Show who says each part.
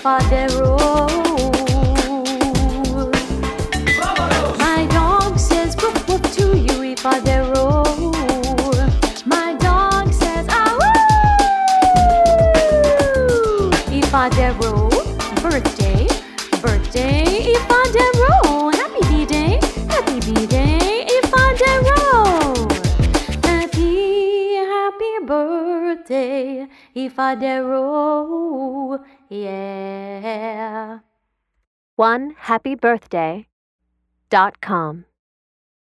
Speaker 1: Ifadero. My dog says woof woof to you, Ifadero. My dog says ah woo. Ifadero, birthday, birthday, Ifadero. Happy B-Day, happy B-Day, Ifadero. Happy birthday, Ifadero. Yeah.
Speaker 2: OneHappyBirthday.com